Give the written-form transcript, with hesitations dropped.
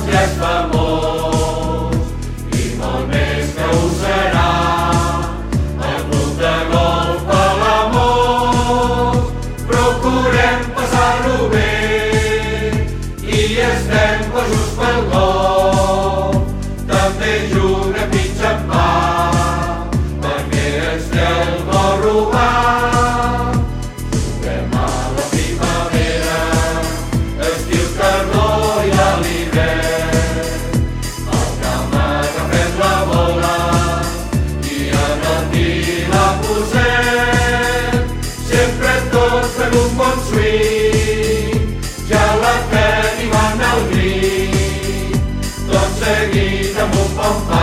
ja és famós i molt més que ho serà. El club de golf Palamós, procurem passar-lo bé i estem bojos pel golf. També juguem pitch and putt perquè ens té el gol robat. Juguem a la primavera, estiu, tardor i a l'hivern. Al camp agafem la bola i en el tir la posem. Sempre tots fem un bon swing, ja la tenim en el green. Tot seguit amb un pom-pam